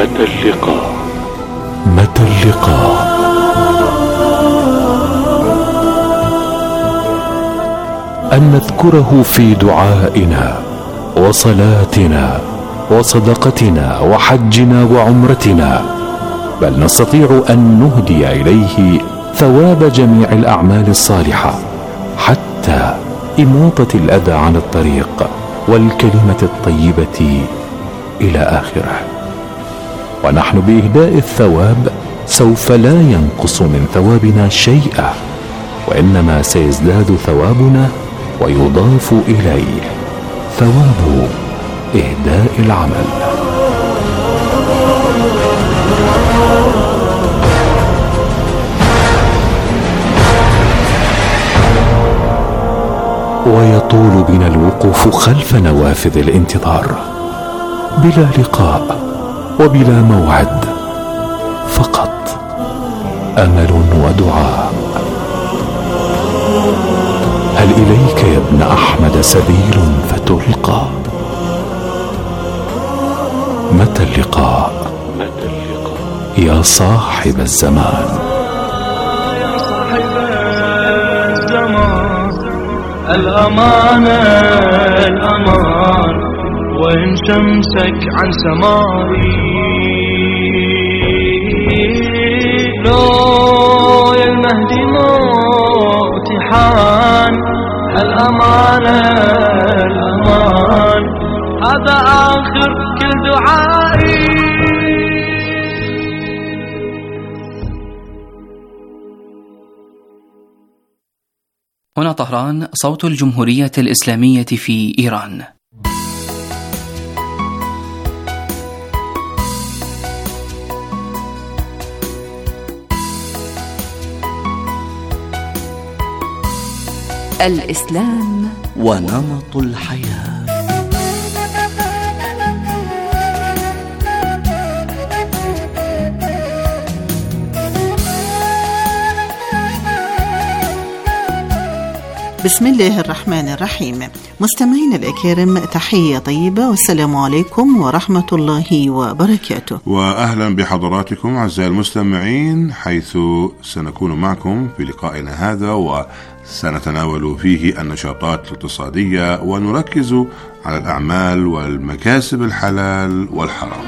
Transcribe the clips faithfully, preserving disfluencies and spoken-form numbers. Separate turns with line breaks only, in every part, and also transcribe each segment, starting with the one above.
متى اللقاء؟ متى اللقاء؟ أن نذكره في دعائنا وصلاتنا وصدقتنا وحجنا وعمرتنا، بل نستطيع أن نهدي إليه ثواب جميع الأعمال الصالحة، حتى إماطة الأذى عن الطريق والكلمة الطيبة إلى آخره. ونحن بإهداء الثواب سوف لا ينقص من ثوابنا شيئا، وإنما سيزداد ثوابنا ويضاف إليه ثواب إهداء العمل. ويطول بنا الوقوف خلف نوافذ الانتظار، بلا لقاء وبلا موعد، فقط أمل ودعاء. هل إليك يا ابن أحمد سبيل فتلقى؟ متى اللقاء يا صاحب الزمان؟
يا صاحب الزمان، الأمانة الأمان، وإن شمسك عن سمائي، لو يا المهدي موتي حان، الأمانة الأمان، هذا آخر كل دعائي.
هنا طهران، صوت الجمهورية الإسلامية في إيران.
الإسلام ونمط الحياة.
بسم الله الرحمن الرحيم. مستمعينا الأكارم، تحية طيبة والسلام عليكم ورحمة الله وبركاته.
وأهلا بحضراتكم أعزائي المستمعين، حيث سنكون معكم في لقائنا هذا وسنتناول فيه النشاطات الاقتصادية ونركز على الأعمال والمكاسب الحلال والحرام.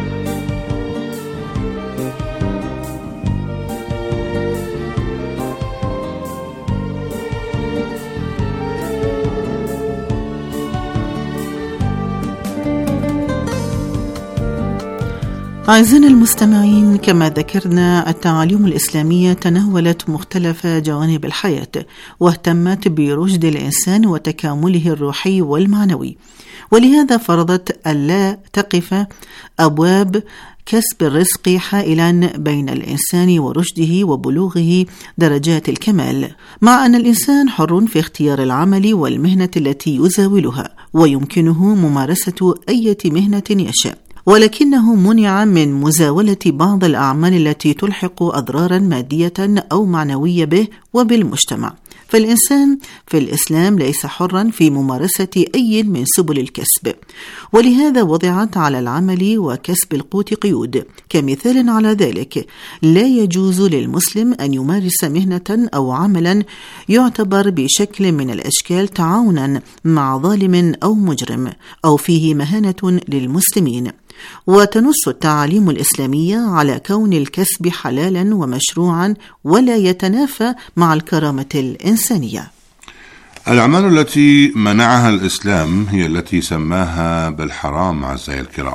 أعزائنا المستمعين، كما ذكرنا التعاليم الإسلامية تناولت مختلف جوانب الحياة، واهتمت برشد الإنسان وتكامله الروحي والمعنوي، ولهذا فرضت ألا تقف أبواب كسب الرزق حائلا بين الإنسان ورشده وبلوغه درجات الكمال، مع أن الإنسان حر في اختيار العمل والمهنة التي يزاولها، ويمكنه ممارسة أي مهنة يشاء، ولكنه منع من مزاولة بعض الأعمال التي تلحق أضرارا مادية أو معنوية به وبالمجتمع. فالإنسان في الإسلام ليس حرا في ممارسة أي من سبل الكسب، ولهذا وضعت على العمل وكسب القوت قيود. كمثال على ذلك، لا يجوز للمسلم أن يمارس مهنة أو عملا يعتبر بشكل من الأشكال تعاونا مع ظالم أو مجرم أو فيه مهانة للمسلمين. وتنص التعاليم الإسلامية على كون الكسب حلالا ومشروعا ولا يتنافى مع الكرامة الإنسانية.
الأعمال التي منعها الإسلام هي التي سماها بالحرام أعزائي الكرام،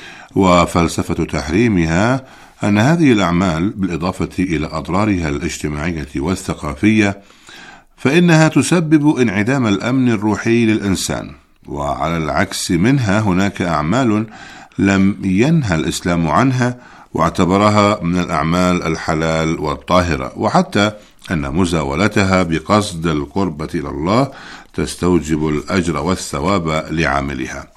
وفلسفة تحريمها أن هذه الأعمال بالإضافة إلى أضرارها الاجتماعية والثقافية فإنها تسبب انعدام الأمن الروحي للإنسان، وعلى العكس منها هناك أعمال لم ينهى الإسلام عنها واعتبرها من الأعمال الحلال والطاهرة، وحتى أن مزاولتها بقصد القربة إلى الله تستوجب الأجر والثواب لعاملها.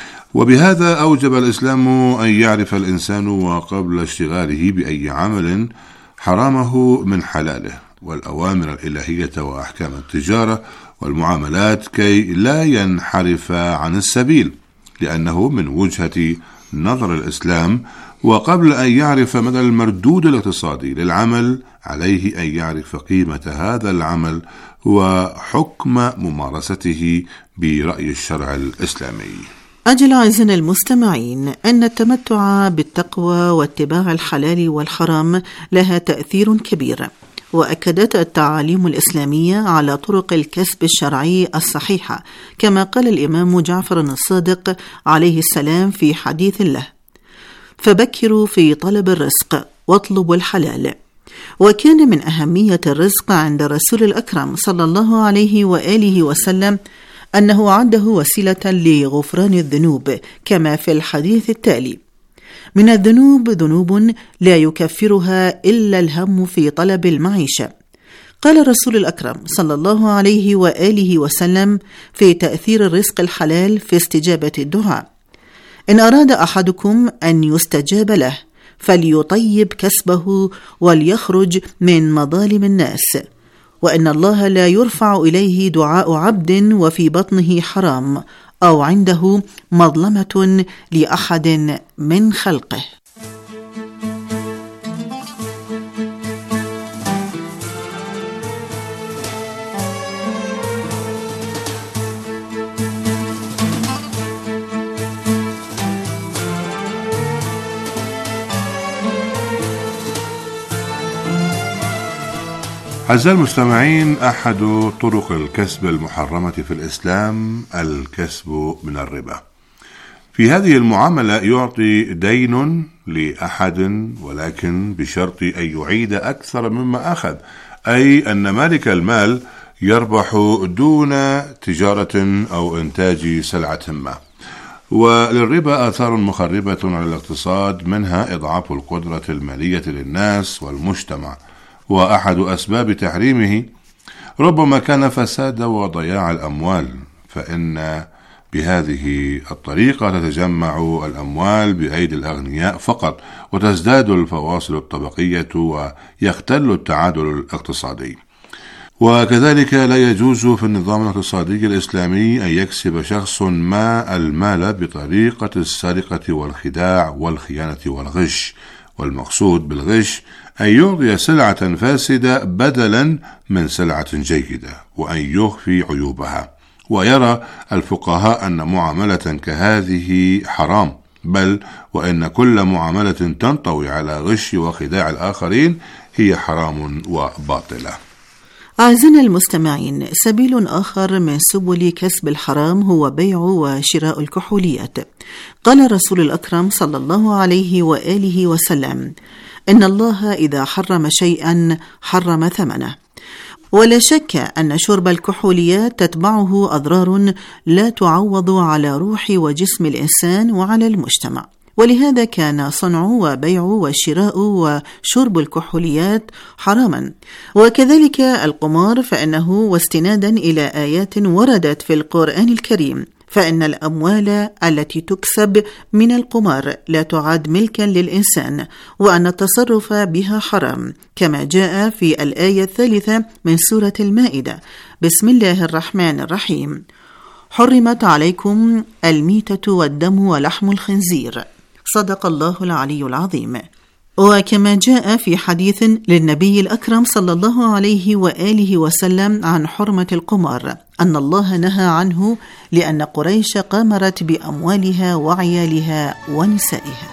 وبهذا أوجب الإسلام أن يعرف الإنسان وقبل اشتغاله بأي عمل حرامه من حلاله، والأوامر الإلهية وأحكام التجارة والمعاملات كي لا ينحرف عن السبيل، لأنه من وجهة نظر الإسلام وقبل أن يعرف مدى المردود الاقتصادي للعمل عليه أن يعرف قيمة هذا العمل وحكم ممارسته برأي الشرع الإسلامي.
أجل أعزائنا المستمعين أن التمتع بالتقوى واتباع الحلال والحرام لها تأثير كبير، وأكدت التعاليم الإسلامية على طرق الكسب الشرعي الصحيحة، كما قال الإمام جعفر الصادق عليه السلام في حديث له: فبكروا في طلب الرزق واطلبوا الحلال. وكان من أهمية الرزق عند الرسول الأكرم صلى الله عليه وآله وسلم أنه عده وسيلة لغفران الذنوب، كما في الحديث التالي: من الذنوب ذنوب لا يكفرها إلا الهم في طلب المعيشة. قال الرسول الأكرم صلى الله عليه وآله وسلم في تأثير الرزق الحلال في استجابة الدعاء: إن أراد أحدكم أن يستجاب له فليطيب كسبه وليخرج من مظالم الناس، وإن الله لا يرفع إليه دعاء عبد وفي بطنه حرام أو عنده مظلمة لأحد من خلقه.
أعزائي المستمعين، أحد طرق الكسب المحرمة في الإسلام الكسب من الربا. في هذه المعاملة يعطي دين لأحد ولكن بشرط أن يعيد أكثر مما أخذ، أي أن مالك المال يربح دون تجارة أو إنتاج سلعة ما. وللربا آثار مخربة على الاقتصاد، منها إضعاف القدرة المالية للناس والمجتمع، وأحد أسباب تحريمه ربما كان فساد وضياع الأموال، فإن بهذه الطريقة تتجمع الأموال بأيدي الأغنياء فقط، وتزداد الفواصل الطبقية ويختل التعادل الاقتصادي. وكذلك لا يجوز في النظام الاقتصادي الإسلامي أن يكسب شخص ما المال بطريقة السرقة والخداع والخيانة والغش، والمقصود بالغش أن يعطي سلعة فاسدة بدلا من سلعة جيدة، وأن يخفي عيوبها. ويرى الفقهاء أن معاملة كهذه حرام، بل وإن كل معاملة تنطوي على غش وخداع الآخرين هي حرام وباطلة.
أعزائنا المستمعين، سبيل آخر من سبل كسب الحرام هو بيع وشراء الكحوليات. قال الرسول الأكرم صلى الله عليه وآله وسلم: إن الله إذا حرم شيئا حرم ثمنه. ولا شك أن شرب الكحوليات تتبعه أضرار لا تعوض على روح وجسم الإنسان وعلى المجتمع، ولهذا كان صنع وبيع وشراء وشرب الكحوليات حراما. وكذلك القمار، فإنه واستنادا إلى آيات وردت في القرآن الكريم، فإن الأموال التي تكسب من القمار لا تعد ملكا للإنسان، وأن التصرف بها حرام، كما جاء في الآية الثالثة من سورة المائدة: بسم الله الرحمن الرحيم: حرمت عليكم الميتة والدم ولحم الخنزير. صدق الله العلي العظيم. وكما جاء في حديث للنبي الأكرم صلى الله عليه وآله وسلم عن حرمة القمار أن الله نهى عنه لأن قريش قامرت بأموالها وعيالها ونسائها.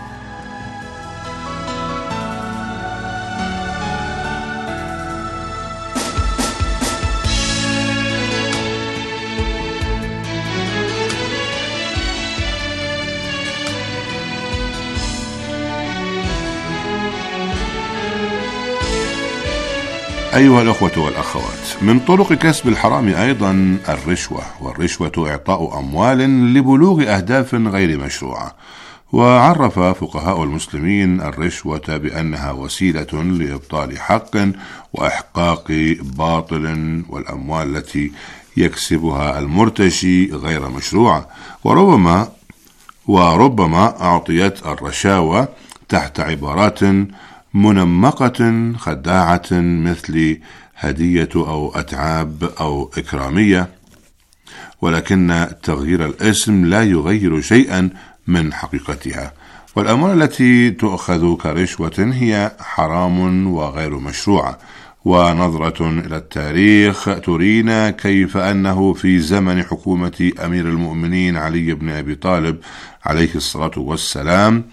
أيها الأخوة والأخوات، من طرق كسب الحرام أيضا الرشوة، والرشوة إعطاء أموال لبلوغ أهداف غير مشروعة. وعرف فقهاء المسلمين الرشوة بأنها وسيلة لإبطال حق وإحقاق باطل، والأموال التي يكسبها المرتشي غير مشروعة، وربما وربما أعطيت الرشاوى تحت عبارات منمقة خداعة مثل هدية أو أتعاب أو إكرامية، ولكن تغيير الاسم لا يغير شيئا من حقيقتها. والأموال التي تؤخذ كرشوة هي حرام وغير مشروعة. ونظرة إلى التاريخ ترينا كيف أنه في زمن حكومة أمير المؤمنين علي بن أبي طالب عليه الصلاة والسلام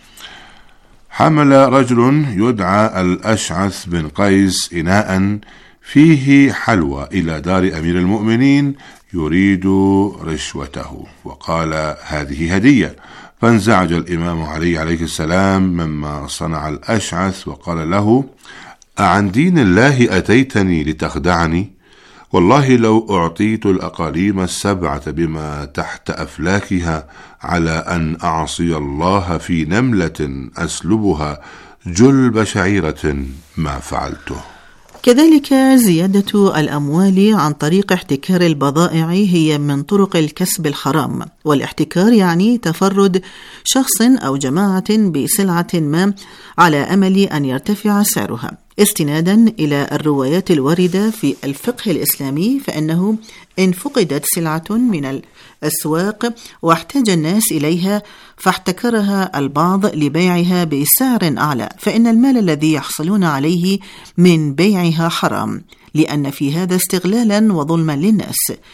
حمل رجل يدعى الأشعث بن قيس إناء فيه حلوى إلى دار أمير المؤمنين يريد رشوته، وقال هذه هدية. فانزعج الإمام علي عليه السلام مما صنع الأشعث وقال له: أعن دين الله أتيتني لتخدعني؟ والله لو أعطيت الأقاليم السبعة بما تحت أفلاكها على أن أعصي الله في نملة أسلبها جلب شعيرة ما فعلته.
كذلك زيادة الأموال عن طريق احتكار البضائع هي من طرق الكسب الحرام. والاحتكار يعني تفرد شخص أو جماعة بسلعة ما على أمل أن يرتفع سعرها. استنادا إلى الروايات الواردة في الفقه الإسلامي، فإنه إن فقدت سلعة من الأسواق واحتاج الناس إليها فاحتكرها البعض لبيعها بسعر أعلى، فإن المال الذي يحصلون عليه من بيعها حرام، لأن في هذا استغلالا وظلما للناس.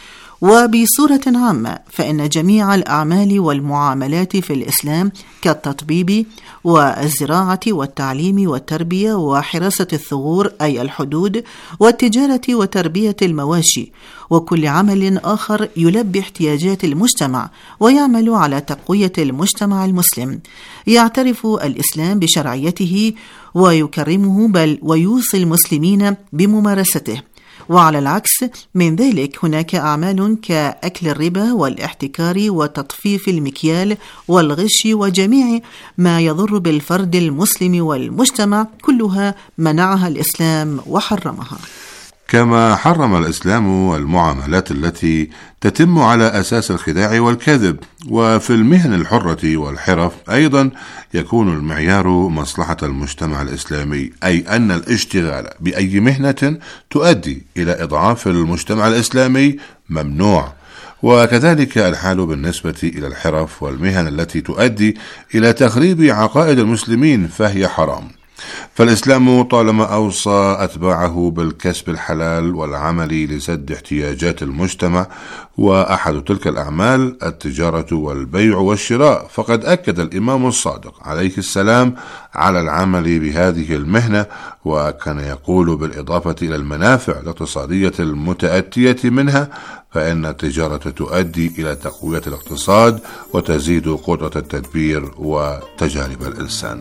وبصورة عامة فإن جميع الأعمال والمعاملات في الإسلام كالتطبيب والزراعة والتعليم والتربية وحراسة الثغور أي الحدود والتجارة وتربية المواشي وكل عمل آخر يلبي احتياجات المجتمع ويعمل على تقوية المجتمع المسلم، يعترف الإسلام بشرعيته ويكرمه بل ويوصي المسلمين بممارسته. وعلى العكس من ذلك هناك أعمال كأكل الربا والاحتكار وتطفيف المكيال والغش وجميع ما يضر بالفرد المسلم والمجتمع، كلها منعها الإسلام وحرمها.
كما حرم الإسلام المعاملات التي تتم على أساس الخداع والكذب. وفي المهن الحرة والحرف أيضا يكون المعيار مصلحة المجتمع الإسلامي، أي أن الاشتغال بأي مهنة تؤدي إلى إضعاف المجتمع الإسلامي ممنوع. وكذلك الحال بالنسبة إلى الحرف والمهن التي تؤدي إلى تخريب عقائد المسلمين فهي حرام. فالإسلام طالما أوصى أتباعه بالكسب الحلال والعمل لسد احتياجات المجتمع، وأحد تلك الأعمال التجارة والبيع والشراء، فقد أكد الإمام الصادق عليه السلام على العمل بهذه المهنة، وكان يقول بالإضافة إلى المنافع الاقتصادية المتأتية منها فإن التجارة تؤدي إلى تقوية الاقتصاد وتزيد قدرة التدبير وتجارب الإنسان.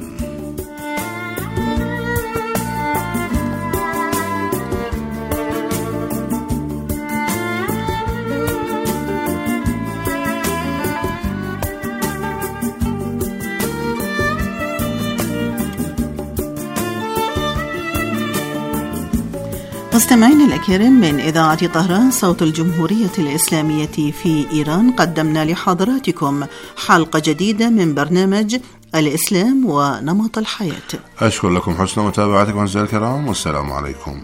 مستمعينا الأكارم، من إذاعة طهران صوت الجمهورية الإسلامية في إيران قدمنا لحضراتكم حلقة جديدة من برنامج الإسلام ونمط الحياة.
أشكر لكم حسن متابعتكم أعزائي الكرام، والسلام عليكم.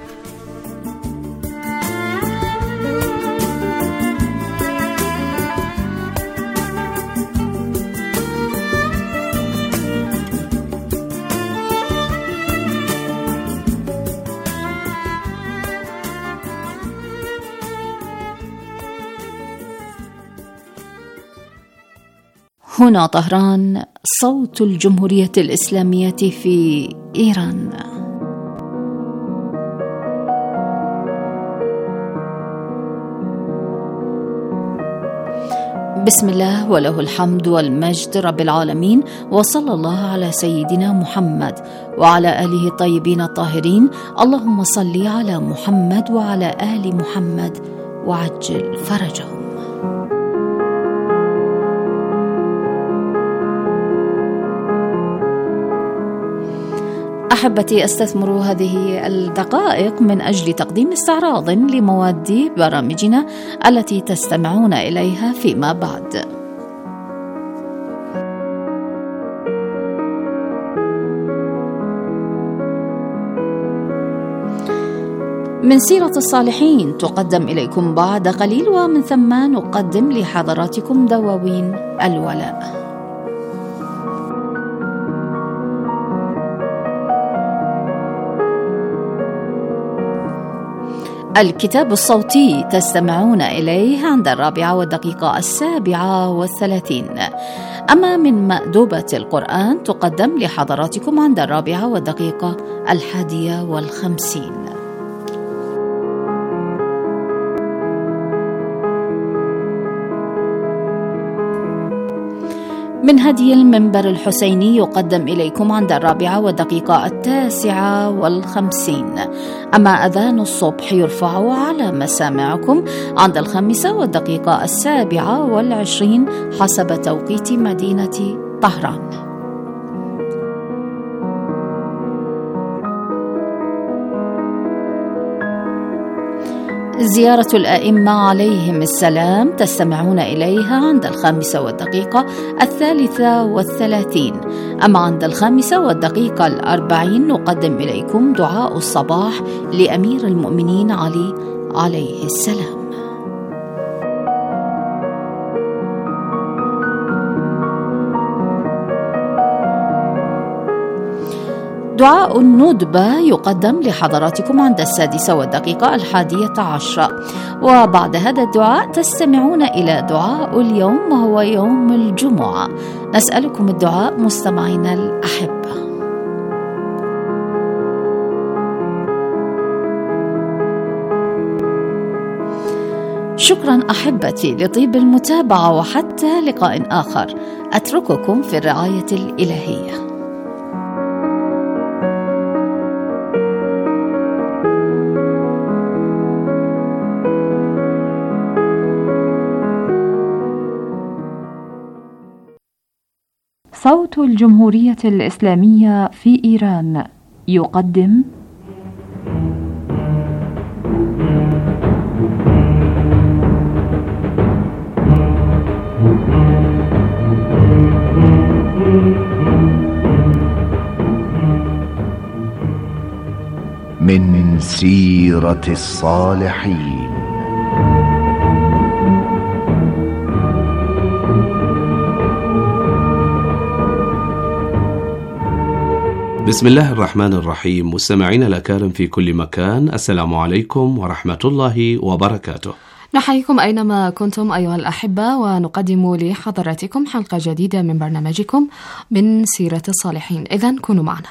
هنا طهران صوت الجمهورية الإسلامية في إيران. بسم الله وله الحمد والمجد رب العالمين، وصلى الله على سيدنا محمد وعلى آله الطيبين الطاهرين. اللهم صل على محمد وعلى آل محمد وعجل فرجهم. أحبتي، أستثمر هذه الدقائق من أجل تقديم استعراض لمواد برامجنا التي تستمعون إليها فيما بعد. من سيرة الصالحين تقدم إليكم بعد قليل، ومن ثم نقدم لحضراتكم دواوين الولاء. الكتاب الصوتي تستمعون إليه عند الرابعة والدقيقة السابعة والثلاثين. أما من مأدوبة القرآن تقدم لحضراتكم عند الرابعة والدقيقة الحادية والخمسين. من هدي المنبر الحسيني يقدم إليكم عند الرابعة والدقيقة التاسعة والخمسين. أما أذان الصبح يرفع على مسامعكم عند الخامسة والدقيقة السابعة والعشرين حسب توقيت مدينة طهران. زيارة الأئمة عليهم السلام تستمعون إليها عند الخامسة والدقيقة الثالثة والثلاثين. أما عند الخامسة والدقيقة الأربعين نقدم إليكم دعاء الصباح لأمير المؤمنين علي عليه السلام. دعاء الندبة يقدم لحضراتكم عند السادسة والدقيقة الحادية عشرة. وبعد هذا الدعاء تستمعون إلى دعاء اليوم وهو يوم الجمعة. نسألكم الدعاء مستمعينا الأحبة. شكرا أحبتي لطيب المتابعة، وحتى لقاء آخر أترككم في الرعاية الإلهية.
صوت الجمهورية الإسلامية في إيران يقدم
من سيرة الصالحين.
بسم الله الرحمن الرحيم. مستمعينا الأكارم في كل مكان، السلام عليكم ورحمة الله وبركاته.
نحييكم أينما كنتم أيها الأحبة، ونقدم لحضراتكم حلقة جديدة من برنامجكم من سيرة الصالحين. إذن كونوا معنا.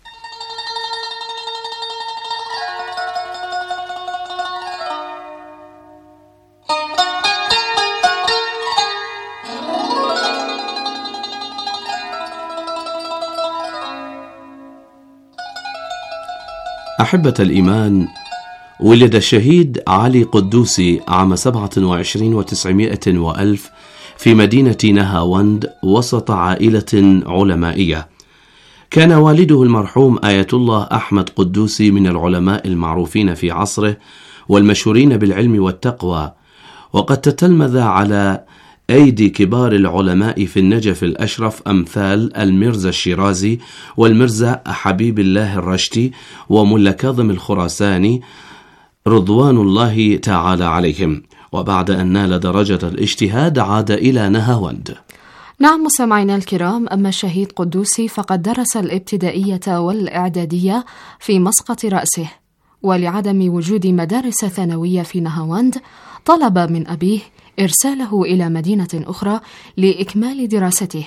أحبة الإيمان، ولد الشهيد علي قدوسي عام سبعة وعشرين وتسعمائة وألف في مدينة نهاوند وسط عائلة علمائية. كان والده المرحوم آية الله أحمد قدوسي من العلماء المعروفين في عصره والمشهورين بالعلم والتقوى، وقد تتلمذ على أيدي كبار العلماء في النجف الأشرف أمثال المرزا الشيرازي والمرزا حبيب الله الرشتي وملا كاظم الخراساني رضوان الله تعالى عليهم. وبعد أن نال درجة الاجتهاد عاد إلى نهاوند.
نعم مستمعينا الكرام، أما الشهيد قدوسي فقد درس الابتدائية والإعدادية في مسقط رأسه، ولعدم وجود مدارس ثانوية في نهاوند طلب من أبيه إرساله إلى مدينة أخرى لإكمال دراسته.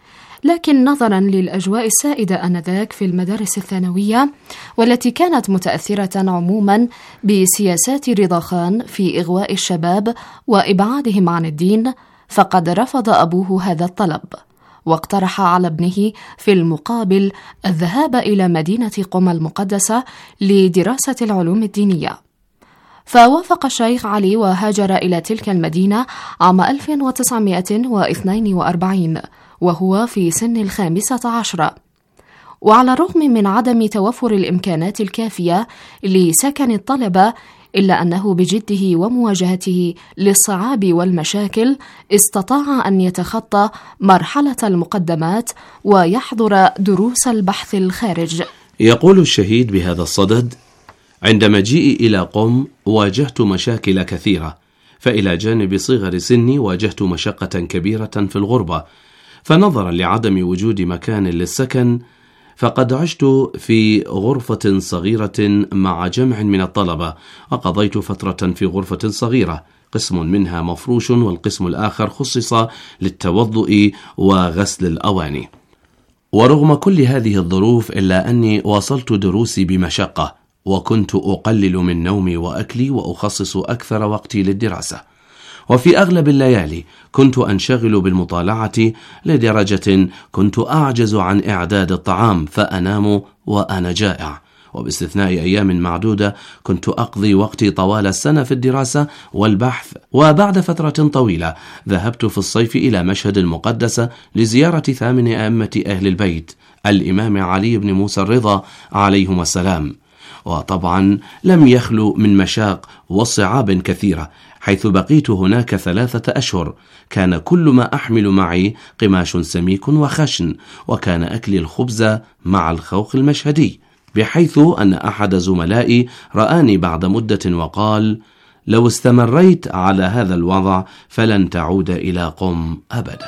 لكن نظرا للأجواء السائدة آنذاك في المدارس الثانوية، والتي كانت متأثرة عموما بسياسات رضا خان في إغواء الشباب وإبعادهم عن الدين، فقد رفض أبوه هذا الطلب، واقترح على ابنه في المقابل الذهاب إلى مدينة قم المقدسة لدراسة العلوم الدينية. فوافق الشيخ علي وهاجر إلى تلك المدينة عام ألف وتسعمائة واثنين وأربعين وهو في سن الخامسة عشرة. وعلى الرغم من عدم توفر الإمكانات الكافية لسكن الطلبة، إلا أنه بجده ومواجهته للصعاب والمشاكل استطاع أن يتخطى مرحلة المقدمات ويحضر دروس البحث الخارج.
يقول الشهيد بهذا الصدد: عند مجيئي إلى قم واجهت مشاكل كثيرة، فإلى جانب صغر سني واجهت مشقة كبيرة في الغربة، فنظرا لعدم وجود مكان للسكن فقد عشت في غرفة صغيرة مع جمع من الطلبة، وقضيت فترة في غرفة صغيرة قسم منها مفروش والقسم الآخر خصص للتوضؤ وغسل الأواني. ورغم كل هذه الظروف إلا أني واصلت دروسي بمشقة، وكنت أقلل من نومي وأكلي وأخصص أكثر وقتي للدراسة، وفي أغلب الليالي كنت أنشغل بالمطالعة لدرجة كنت أعجز عن إعداد الطعام فأنام وأنا جائع، وباستثناء أيام معدودة كنت أقضي وقتي طوال السنة في الدراسة والبحث. وبعد فترة طويلة ذهبت في الصيف إلى مشهد المقدسة لزيارة ثامن أئمة أهل البيت الإمام علي بن موسى الرضا عليهما السلام، وطبعا لم يخلو من مشاق وصعاب كثيرة، حيث بقيت هناك ثلاثة أشهر. كان كل ما أحمل معي قماش سميك وخشن، وكان أكلي الخبز مع الخوخ المشهدي، بحيث أن أحد زملائي رآني بعد مدة وقال: لو استمريت على هذا الوضع فلن تعود إلى قم أبدا.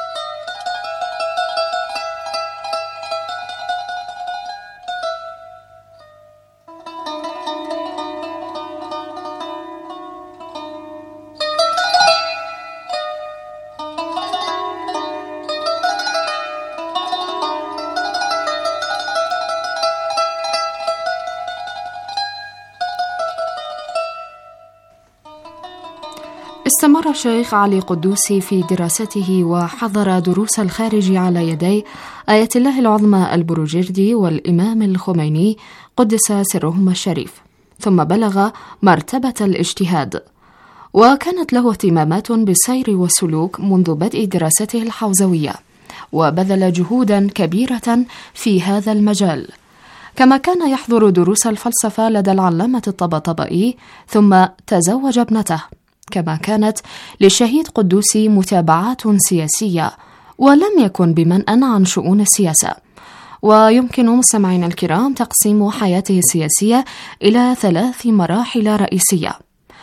استمر الشيخ علي قدوسي في دراسته وحضر دروس الخارج على يدي آية الله العظمى البروجردي والإمام الخميني قدس سرهما الشريف، ثم بلغ مرتبة الاجتهاد، وكانت له اهتمامات بالسير والسلوك منذ بدء دراسته الحوزوية، وبذل جهودا كبيرة في هذا المجال. كما كان يحضر دروس الفلسفة لدى العلامة الطباطبائي، ثم تزوج ابنته. كما كانت للشهيد قدوسي متابعات سياسية، ولم يكن بمنأى عن شؤون السياسة. ويمكن مستمعينا الكرام تقسيم حياته السياسية إلى ثلاث مراحل رئيسية.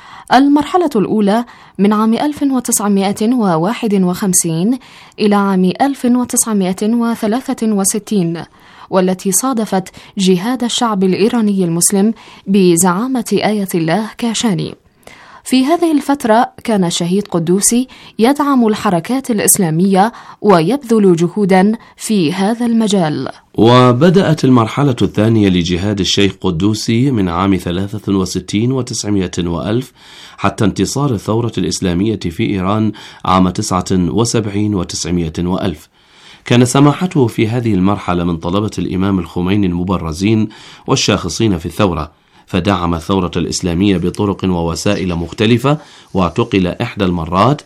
المرحلة الأولى من عام ألف وتسعمائة وواحد وخمسين إلى عام ألف وتسعمائة وثلاثة وستين، والتي صادفت جهاد الشعب الإيراني المسلم بزعامة آية الله كاشاني. في هذه الفترة كان الشهيد قدوسي يدعم الحركات الإسلامية ويبذل جهودا في هذا المجال.
وبدأت المرحلة الثانية لجهاد الشيخ قدوسي من عام ثلاثة وستين وتسعمائة وألف حتى انتصار الثورة الإسلامية في إيران عام تسعة وسبعين وتسعمائة وألف. كان سماحته في هذه المرحلة من طلبة الإمام الخميني المبرزين والشاخصين في الثورة، فدعم الثورة الإسلامية بطرق ووسائل مختلفة، واعتقل إحدى المرات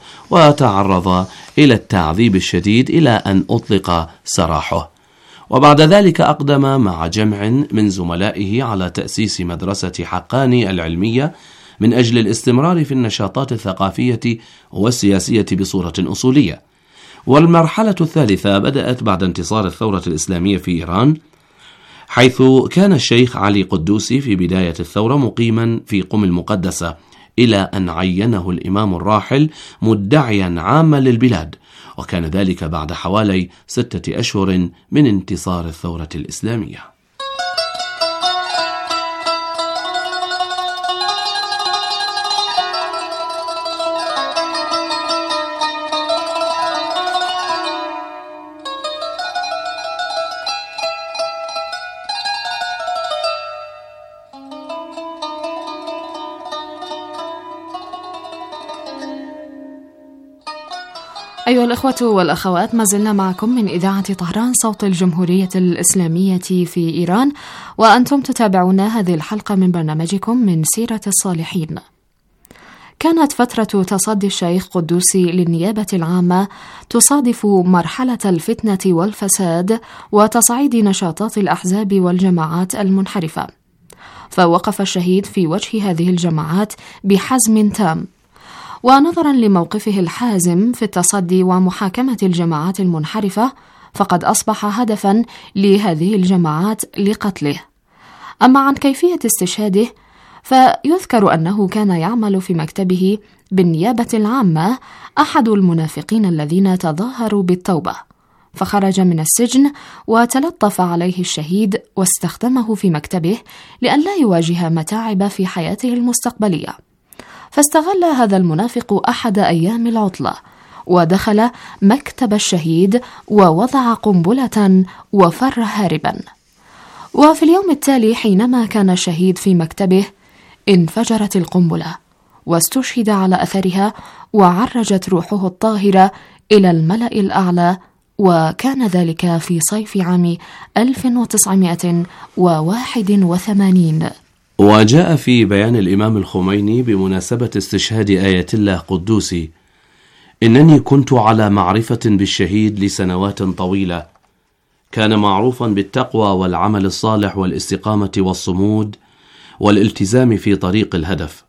وتعرض إلى التعذيب الشديد إلى أن أطلق سراحه. وبعد ذلك أقدم مع جمع من زملائه على تأسيس مدرسة حقاني العلمية من أجل الاستمرار في النشاطات الثقافية والسياسية بصورة أصولية. والمرحلة الثالثة بدأت بعد انتصار الثورة الإسلامية في إيران، حيث كان الشيخ علي قدوسي في بداية الثورة مقيما في قم المقدسة، إلى أن عينه الإمام الراحل مدعيا عاما للبلاد، وكان ذلك بعد حوالي ستة أشهر من انتصار الثورة الإسلامية.
أيها الأخوة والأخوات، ما زلنا معكم من إذاعة طهران صوت الجمهورية الإسلامية في إيران، وأنتم تتابعون هذه الحلقة من برنامجكم من سيرة الصالحين. كانت فترة تصدي الشيخ قدوسي للنيابة العامة تصادف مرحلة الفتنة والفساد وتصعيد نشاطات الأحزاب والجماعات المنحرفة، فوقف الشهيد في وجه هذه الجماعات بحزم تام. ونظرا لموقفه الحازم في التصدي ومحاكمة الجماعات المنحرفة، فقد أصبح هدفا لهذه الجماعات لقتله. أما عن كيفية استشهاده، فيذكر أنه كان يعمل في مكتبه بالنيابة العامة أحد المنافقين الذين تظاهروا بالتوبة، فخرج من السجن وتلطف عليه الشهيد واستخدمه في مكتبه لأن لا يواجه متاعب في حياته المستقبلية. فاستغل هذا المنافق أحد أيام العطلة ودخل مكتب الشهيد ووضع قنبلة وفر هاربا. وفي اليوم التالي حينما كان الشهيد في مكتبه انفجرت القنبلة واستشهد على أثرها وعرجت روحه الطاهرة إلى الملأ الأعلى، وكان ذلك في صيف عام ألف وتسعمائة وواحد وثمانين.
وجاء في بيان الإمام الخميني بمناسبة استشهاد آية الله قدوسي: إنني كنت على معرفة بالشهيد لسنوات طويلة، كان معروفا بالتقوى والعمل الصالح والاستقامة والصمود والالتزام في طريق الهدف،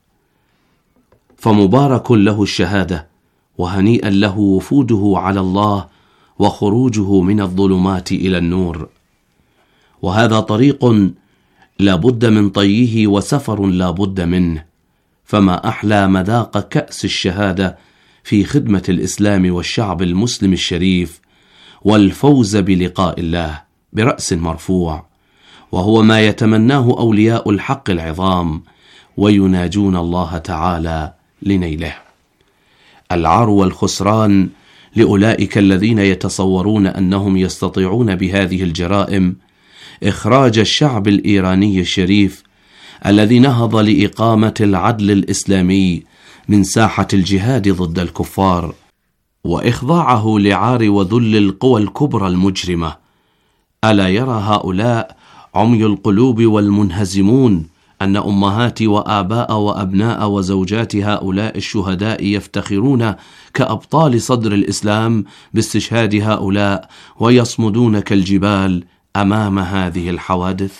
فمبارك له الشهادة وهنيئا له وفوده على الله وخروجه من الظلمات إلى النور، وهذا طريق لا بد من طيه وسفر لا بد منه، فما أحلى مذاق كأس الشهادة في خدمة الإسلام والشعب المسلم الشريف والفوز بلقاء الله برأس مرفوع، وهو ما يتمناه أولياء الحق العظام ويناجون الله تعالى لنيله. العار والخسران لأولئك الذين يتصورون أنهم يستطيعون بهذه الجرائم إخراج الشعب الإيراني الشريف الذي نهض لإقامة العدل الإسلامي من ساحة الجهاد ضد الكفار، وإخضاعه لعار وذل القوى الكبرى المجرمة. ألا يرى هؤلاء عمي القلوب والمنهزمون أن أمهات وآباء وأبناء وزوجات هؤلاء الشهداء يفتخرون كأبطال صدر الإسلام باستشهاد هؤلاء ويصمدون كالجبال أمام هذه الحوادث؟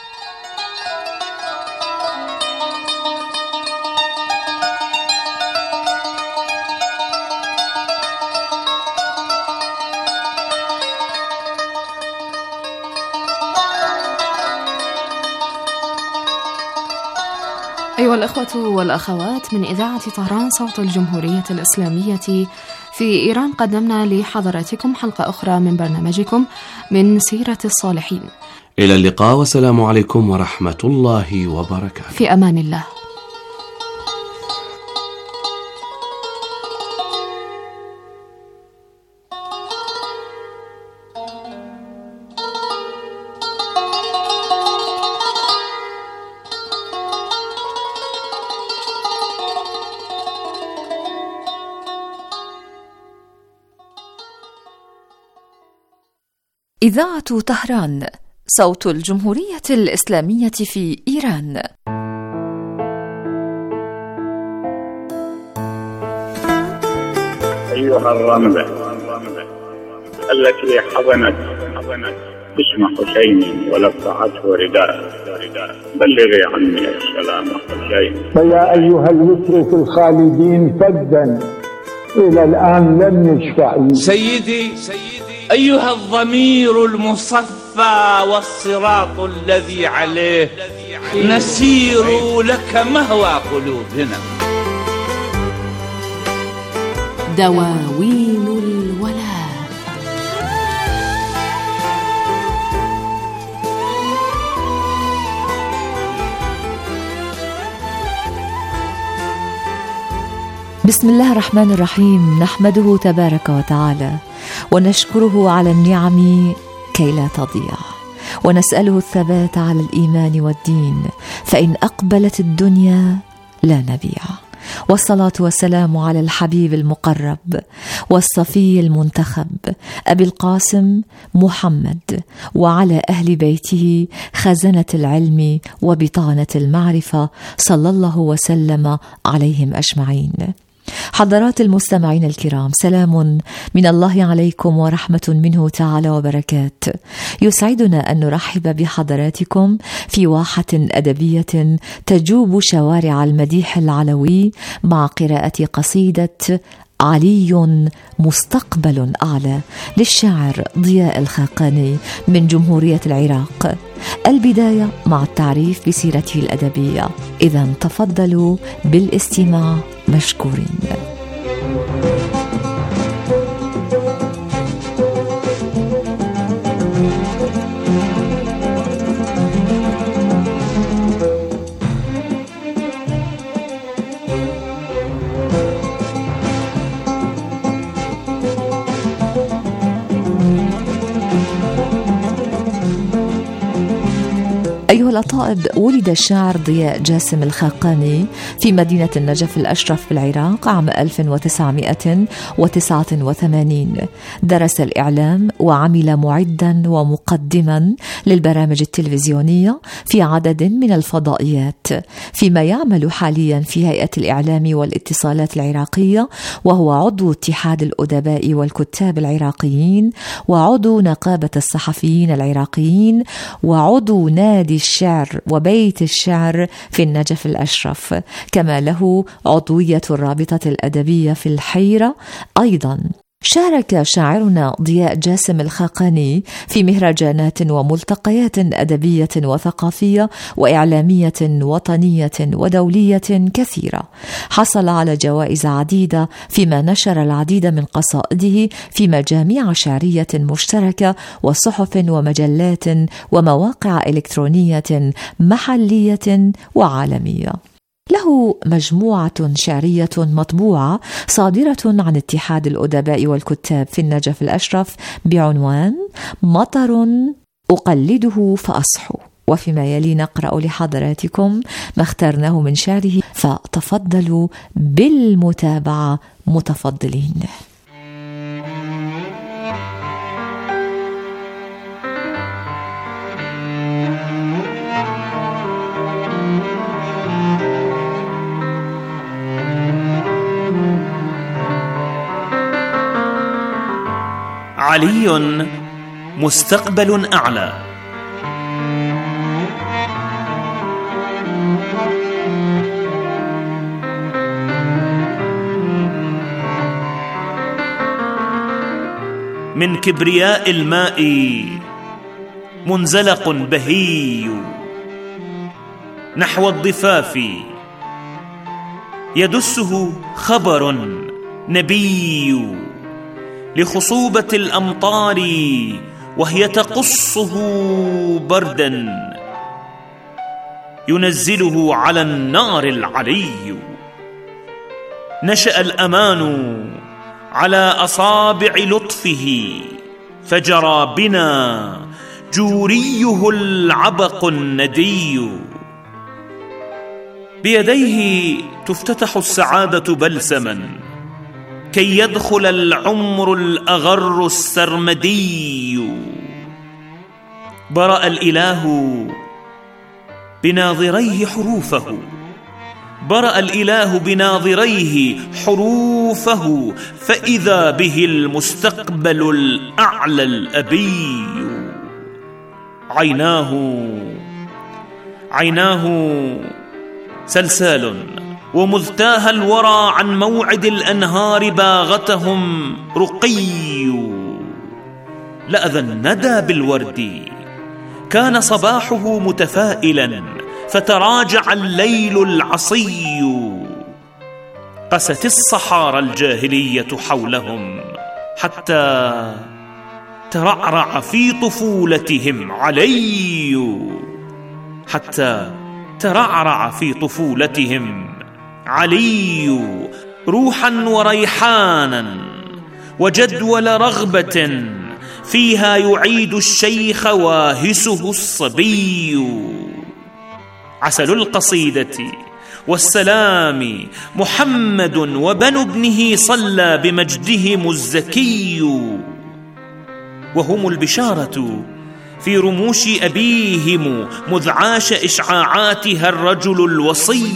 أيها الأخوة والأخوات، من إذاعة طهران صوت الجمهورية الإسلامية في إيران قدمنا لحضراتكم حلقة أخرى من برنامجكم من سيرة الصالحين.
إلى اللقاء والسلام عليكم ورحمة الله وبركاته.
في أمان الله.
إذاعة طهران صوت الجمهورية الإسلامية في إيران.
أيها الرملة التي حضنت اسم حسين ولفعته رداء، بلغي عني السلام حسين.
فيا أيها الوتر في الخالدين فدا إلى الآن لم يشفع.
سيدي أيها الضمير المصفى والصراط الذي عليه نسير لك مهوى قلوبنا.
دواوين الولاء.
بسم الله الرحمن الرحيم، نحمده تبارك وتعالى ونشكره على النعم كي لا تضيع، ونسأله الثبات على الإيمان والدين، فإن أقبلت الدنيا لا نبيع. والصلاة والسلام على الحبيب المقرب والصفي المنتخب أبي القاسم محمد، وعلى أهل بيته خزنة العلم وبطانة المعرفة صلى الله وسلم عليهم أجمعين. حضرات المستمعين الكرام، سلام من الله عليكم ورحمة منه تعالى وبركات. يسعدنا أن نرحب بحضراتكم في واحة أدبية تجوب شوارع المديح العلوي مع قراءة قصيدة علي مستقبل أعلى للشاعر ضياء الخاقاني من جمهورية العراق. البداية مع التعريف بسيرته الأدبية، إذن تفضلوا بالاستماع مشكورين. أيها الأطائب، ولد الشاعر ضياء جاسم الخاقاني في مدينة النجف الأشرف بالعراق عام ألف وتسعمائة وتسعة وثمانين. درس الإعلام وعمل معدا ومقدما للبرامج التلفزيونية في عدد من الفضائيات، فيما يعمل حاليا في هيئة الإعلام والاتصالات العراقية، وهو عضو اتحاد الأدباء والكتاب العراقيين، وعضو نقابة الصحفيين العراقيين، وعضو نادي الشعر وبيت الشعر في النجف الأشرف، كما له عضوية الرابطة الأدبية في الحيرة. أيضا شارك شاعرنا ضياء جاسم الخاقاني في مهرجانات وملتقيات أدبية وثقافية وإعلامية وطنية ودولية كثيرة. حصل على جوائز عديدة، فيما نشر العديد من قصائده في مجاميع شعرية مشتركة وصحف ومجلات ومواقع إلكترونية محلية وعالمية. له مجموعة شعرية مطبوعة صادرة عن اتحاد الأدباء والكتاب في النجف الأشرف بعنوان مطر أقلده فأصحو. وفيما يلي نقرأ لحضراتكم ما اخترناه من شعره، فتفضلوا بالمتابعة متفضلين.
علي مستقبل أعلى. من كبرياء الماء منزلق بهي نحو الضفاف يدسه خبر نبي لخصوبة الأمطار وهي تقصه بردا ينزله على النار العلي. نشأ الأمان على أصابع لطفه فجرى بنا جوريه العبق الندي. بيديه تفتتح السعادة بلسما كي يدخل العمر الأغر السرمدي. برأ الإله بناظريه حروفه برأ الإله بناظريه حروفه فإذا به المستقبل الأعلى الأبي. عيناه عيناه سلسال ومذتاه الورى عن موعد الأنهار باغتهم رقي. لأذى الندى بالورد كان صباحه متفائلا فتراجع الليل العصي. قست الصحارى الجاهلية حولهم حتى ترعرع في طفولتهم علي حتى ترعرع في طفولتهم علي. روحا وريحانا وجدول رغبة فيها يعيد الشيخ واهسه الصبي. عسل القصيدة والسلام محمد وبنو ابنه صلى بمجدهم الزكي. وهم البشارة في رموش أبيهم مذ عاش إشعاعاتها الرجل الوصي.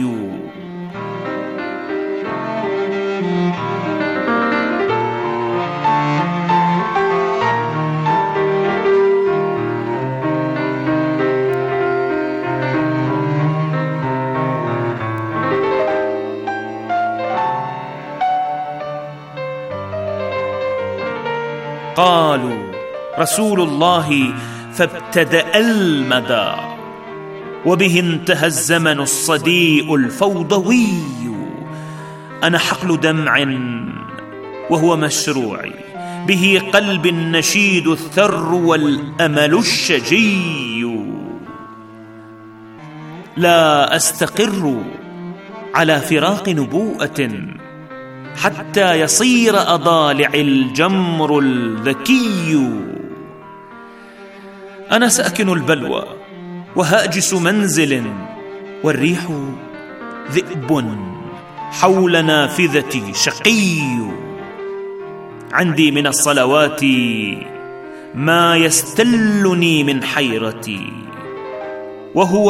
قالوا رسول الله فابتدأ المدى وبه انتهى الزمن الصديء الفوضوي. أنا حقل دمع وهو مشروعي به قلب النشيد الثر والأمل الشجي. لا أستقر على فراق نبوءة حتى يصير أضالع الجمر الذكي. أنا سأكن البلوى وهاجس منزل، والريح ذئب حول نافذتي شقي. عندي من الصلوات ما يستلني من حيرتي، وهو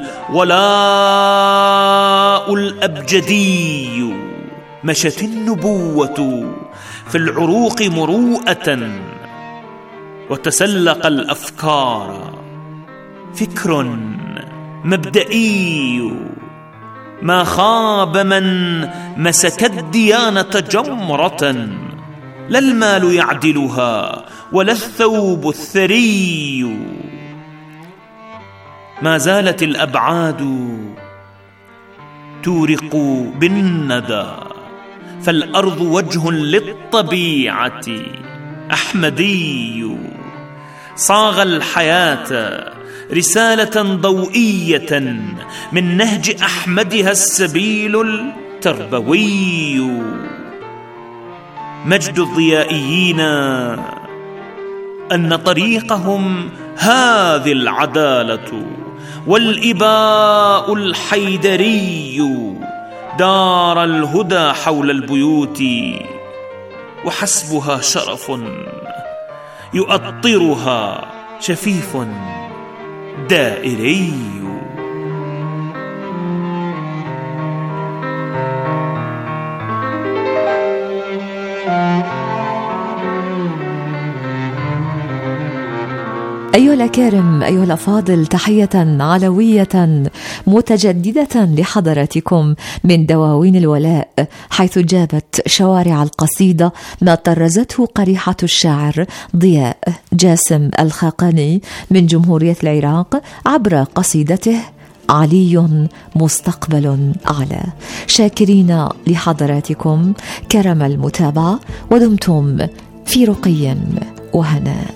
الولاء الأبجدي. مشت النبوة في العروق مروءة، وتسلق الأفكار فكر مبدئي. ما خاب من مسك الديانة جمرة، لا المال يعدلها ولا الثوب الثري. ما زالت الأبعاد تورق بالندى، فالأرض وجه للطبيعة أحمدي. صاغ الحياة رسالة ضوئية، من نهج أحمدها السبيل التربوي. مجد الضيائيين أن طريقهم هذه العدالة، والإباء الحيدري. دار الهدى حول البيوت، وحسبها شرف يؤطرها شفيف دائري.
أيها الأكارم، أيها الأفاضل، تحية علوية متجددة لحضراتكم من دواوين الولاء، حيث جابت شوارع القصيدة ما طرزته قريحة الشاعر ضياء جاسم الخاقاني من جمهورية العراق عبر قصيدته علي مستقبل أعلى. شاكرين لحضراتكم كرم المتابعة، ودمتم في رقي وهناء.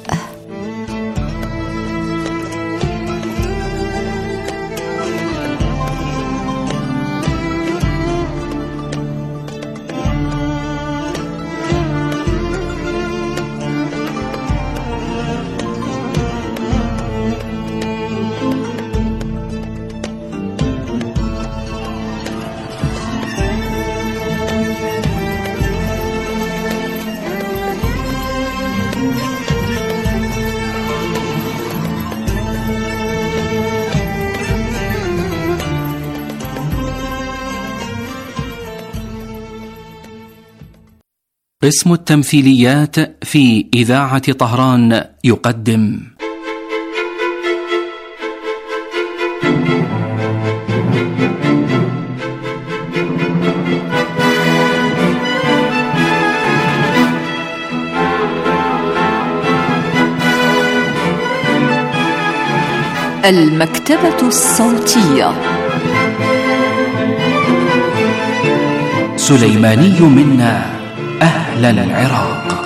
قسم التمثيليات في إذاعة طهران يقدم
المكتبة الصوتية.
سليماني منا أهل العراق.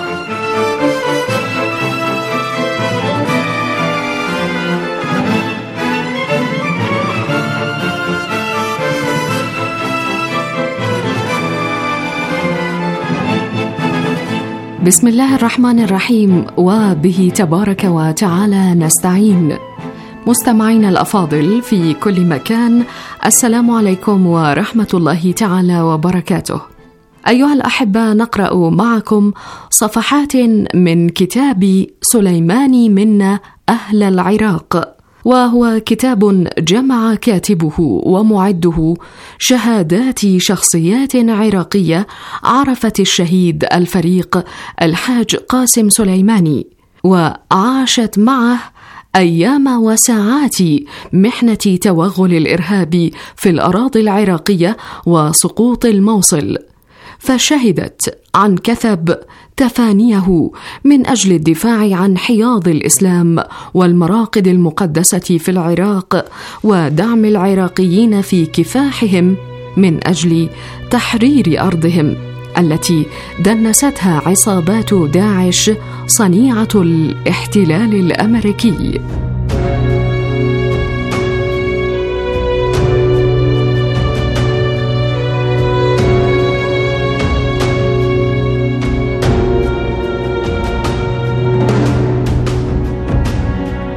بسم الله الرحمن الرحيم، وبه تبارك وتعالى نستعين. مستمعين الأفاضل في كل مكان، السلام عليكم ورحمة الله تعالى وبركاته. أيها الأحبة، نقرأ معكم صفحات من كتاب سليماني منا أهل العراق، وهو كتاب جمع كاتبه ومعده شهادات شخصيات عراقية عرفت الشهيد الفريق الحاج قاسم سليماني، وعاشت معه أيام وساعات محنة توغل الإرهاب في الأراضي العراقية وسقوط الموصل، فشهدت عن كثب تفانيه من أجل الدفاع عن حياض الإسلام والمراقد المقدسة في العراق، ودعم العراقيين في كفاحهم من أجل تحرير أرضهم التي دنستها عصابات داعش صنيعة الاحتلال الأمريكي.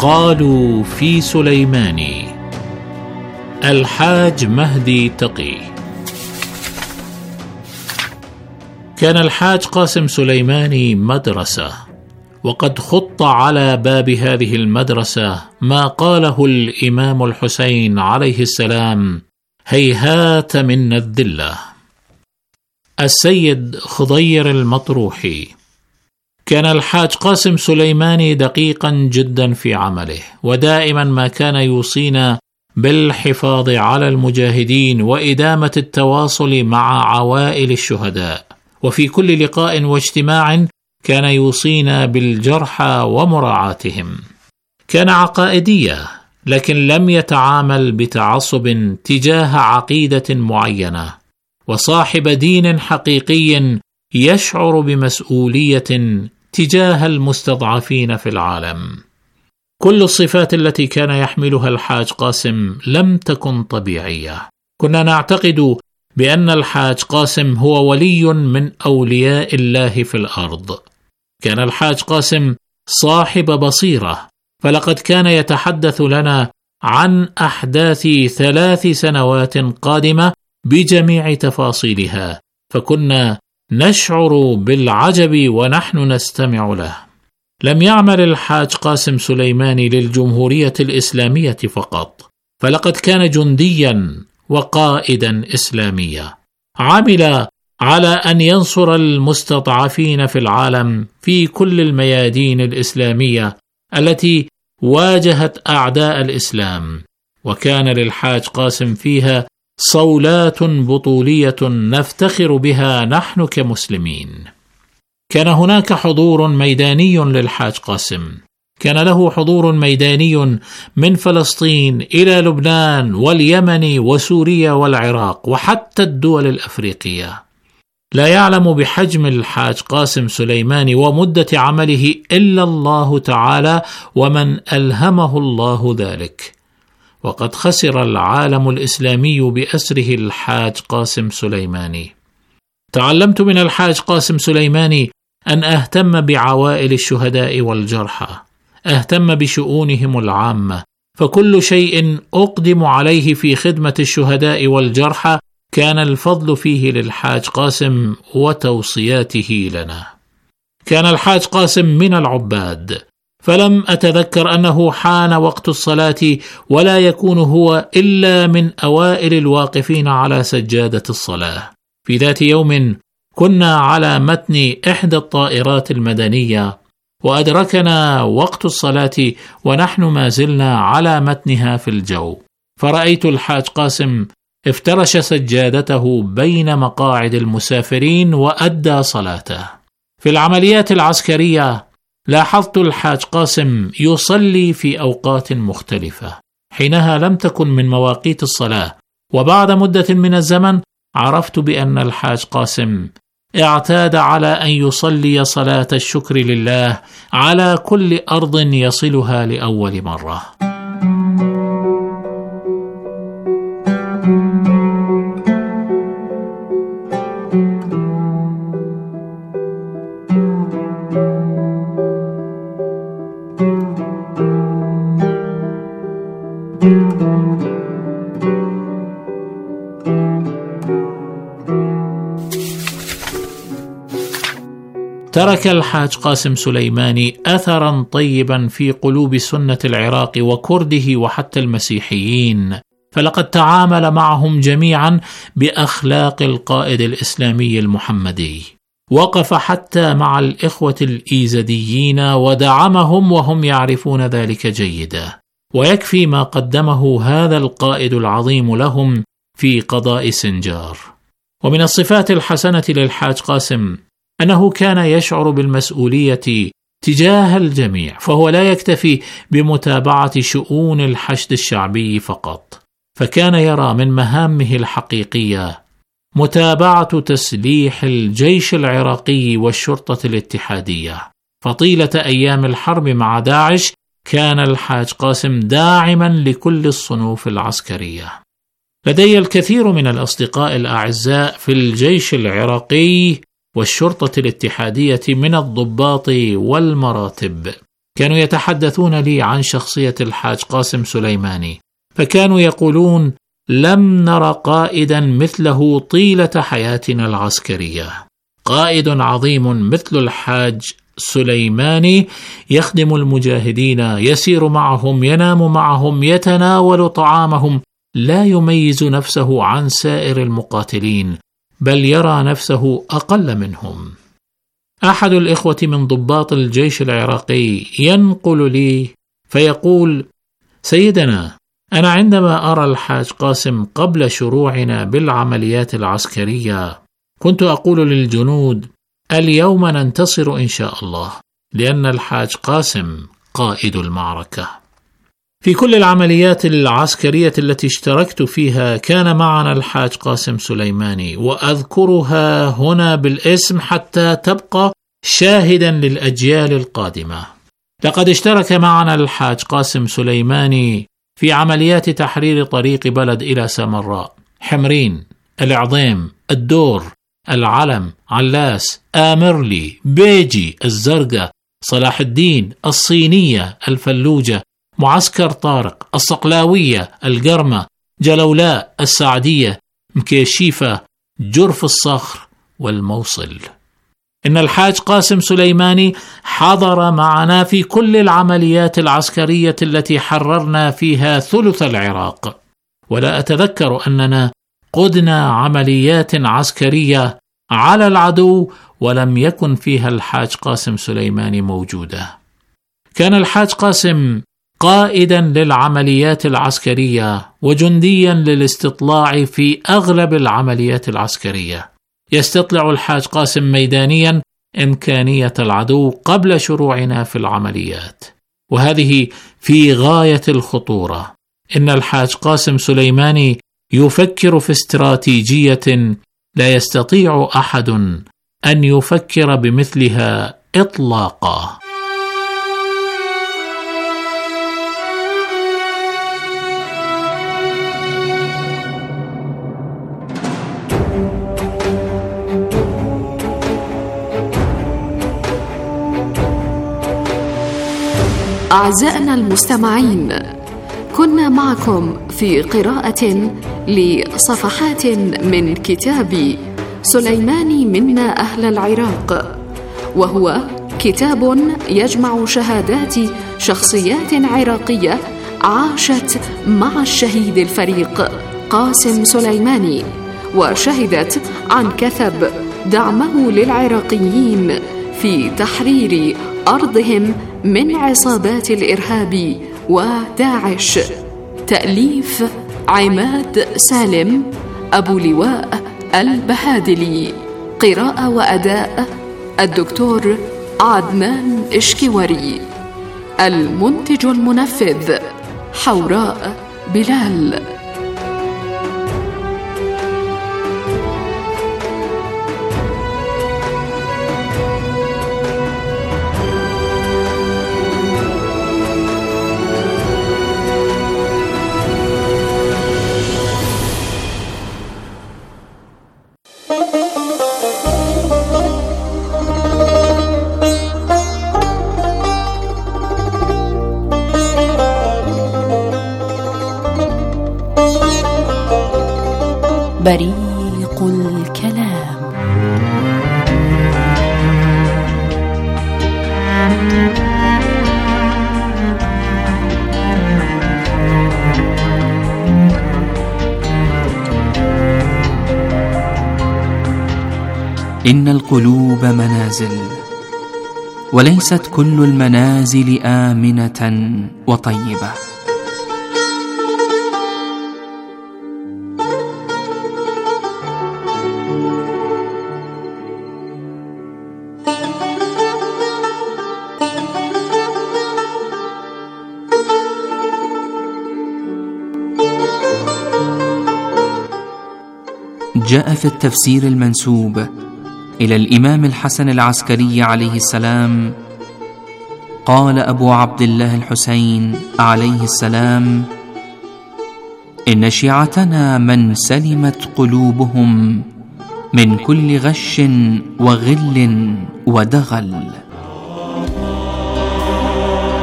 قالوا في سليماني. الحاج مهدي تقي. كان الحاج قاسم سليماني مدرسة، وقد خط على باب هذه المدرسة ما قاله الإمام الحسين عليه السلام: هيهات منا الذلة. السيد خضير المطروحي. كان الحاج قاسم سليماني دقيقا جدا في عمله، ودائما ما كان يوصينا بالحفاظ على المجاهدين وإدامة التواصل مع عوائل الشهداء، وفي كل لقاء واجتماع كان يوصينا بالجرحى ومراعاتهم. كان عقائديا، لكن لم يتعامل بتعصب تجاه عقيدة معينة، وصاحب دين حقيقي يشعر بمسؤولية تجاه المستضعفين في العالم. كل الصفات التي كان يحملها الحاج قاسم لم تكن طبيعية. كنا نعتقد بأن الحاج قاسم هو ولي من أولياء الله في الأرض. كان الحاج قاسم صاحب بصيرة، فلقد كان يتحدث لنا عن أحداث ثلاث سنوات قادمة بجميع تفاصيلها، فكنا نشعر بالعجب ونحن نستمع له. لم يعمل الحاج قاسم سليماني للجمهورية الإسلامية فقط، فلقد كان جنديا وقائدا إسلاميا. عمل على أن ينصر المستضعفين في العالم في كل الميادين الإسلامية التي واجهت أعداء الإسلام، وكان للحاج قاسم فيها صولات بطولية نفتخر بها نحن كمسلمين. كان هناك حضور ميداني للحاج قاسم، كان له حضور ميداني من فلسطين إلى لبنان واليمن وسوريا والعراق وحتى الدول الأفريقية. لا يعلم بحجم الحاج قاسم سليماني ومدة عمله إلا الله تعالى ومن ألهمه الله ذلك، وقد خسر العالم الإسلامي بأسره الحاج قاسم سليماني. تعلمت من الحاج قاسم سليماني أن أهتم بعوائل الشهداء والجرحى، أهتم بشؤونهم العامة، فكل شيء أقدم عليه في خدمة الشهداء والجرحى كان الفضل فيه للحاج قاسم وتوصياته لنا. كان الحاج قاسم من العباد، فلم أتذكر أنه حان وقت الصلاة ولا يكون هو إلا من أوائل الواقفين على سجادة الصلاة. في ذات يوم كنا على متن إحدى الطائرات المدنية، وأدركنا وقت الصلاة ونحن ما زلنا على متنها في الجو، فرأيت الحاج قاسم افترش سجادته بين مقاعد المسافرين وأدى صلاته. في العمليات العسكرية لاحظت الحاج قاسم يصلي في أوقات مختلفة، حينها لم تكن من مواقيت الصلاة، وبعد مدة من الزمن عرفت بأن الحاج قاسم اعتاد على أن يصلي صلاة الشكر لله على كل أرض يصلها لأول مرة. ترك الحاج قاسم سليماني أثرا طيبا في قلوب سنة العراق وكرده وحتى المسيحيين، فلقد تعامل معهم جميعا بأخلاق القائد الإسلامي المحمدي، وقف حتى مع الإخوة الإيزديين ودعمهم وهم يعرفون ذلك جيدا، ويكفي ما قدمه هذا القائد العظيم لهم في قضاء سنجار. ومن الصفات الحسنة للحاج قاسم أنه كان يشعر بالمسؤولية تجاه الجميع، فهو لا يكتفي بمتابعة شؤون الحشد الشعبي فقط، فكان يرى من مهامه الحقيقية متابعة تسليح الجيش العراقي والشرطة الاتحادية. فطيلة أيام الحرب مع داعش كان الحاج قاسم داعما لكل الصنوف العسكرية. لدي الكثير من الأصدقاء الأعزاء في الجيش العراقي والشرطة الاتحادية من الضباط والمراتب. كانوا يتحدثون لي عن شخصية الحاج قاسم سليماني، فكانوا يقولون: لم نر قائدا مثله طيلة حياتنا العسكرية، قائد عظيم مثل الحاج سليماني يخدم المجاهدين، يسير معهم، ينام معهم، يتناول طعامهم، لا يميز نفسه عن سائر المقاتلين، بل يرى نفسه أقل منهم. أحد الإخوة من ضباط الجيش العراقي ينقل لي فيقول: سيدنا، أنا عندما أرى الحاج قاسم قبل شروعنا بالعمليات العسكرية كنت أقول للجنود: اليوم ننتصر إن شاء الله، لأن الحاج قاسم قائد المعركة. في كل العمليات العسكرية التي اشتركت فيها كان معنا الحاج قاسم سليماني، وأذكرها هنا بالاسم حتى تبقى شاهدا للأجيال القادمة. لقد اشترك معنا الحاج قاسم سليماني في عمليات تحرير طريق بلد إلى سامراء، حمرين، العظيم، الدور، العلم، علاس، آمرلي، بيجي، الزرقاء، صلاح الدين، الصينية، الفلوجة، معسكر طارق، الصقلاوية، القرمة، جلولاء، السعدية، مكيشيفة، جرف الصخر، والموصل. إن الحاج قاسم سليماني حضر معنا في كل العمليات العسكرية التي حررنا فيها ثلث العراق، ولا أتذكر أننا قدنا عمليات عسكرية على العدو ولم يكن فيها الحاج قاسم سليماني موجودة. كان الحاج قاسم قائدا للعمليات العسكرية وجنديا للاستطلاع في أغلب العمليات العسكرية. يستطلع الحاج قاسم ميدانيا إمكانية العدو قبل شروعنا في العمليات، وهذه في غاية الخطورة. إن الحاج قاسم سليماني يفكر في استراتيجية لا يستطيع أحد أن يفكر بمثلها إطلاقا.
أعزائنا المستمعين، كنا معكم في قراءة لصفحات من كتاب سليماني منا أهل العراق، وهو كتاب يجمع شهادات شخصيات عراقية عاشت مع الشهيد الفريق قاسم سليماني، وشهدت عن كثب دعمه للعراقيين في تحرير أرضهم من عصابات الإرهاب وداعش. تأليف عماد سالم، أبو لواء البهادلي. قراءة وأداء الدكتور عدنان إشكيوري. المنتج المنفذ حوراء بلال.
بريق الكلام.
إن القلوب منازل، وليست كل المنازل آمنة وطيبة. جاء في التفسير المنسوب إلى الإمام الحسن العسكري عليه السلام قال أبو عبد الله الحسين عليه السلام: إن شيعتنا من سلمت قلوبهم من كل غش وغل ودغل.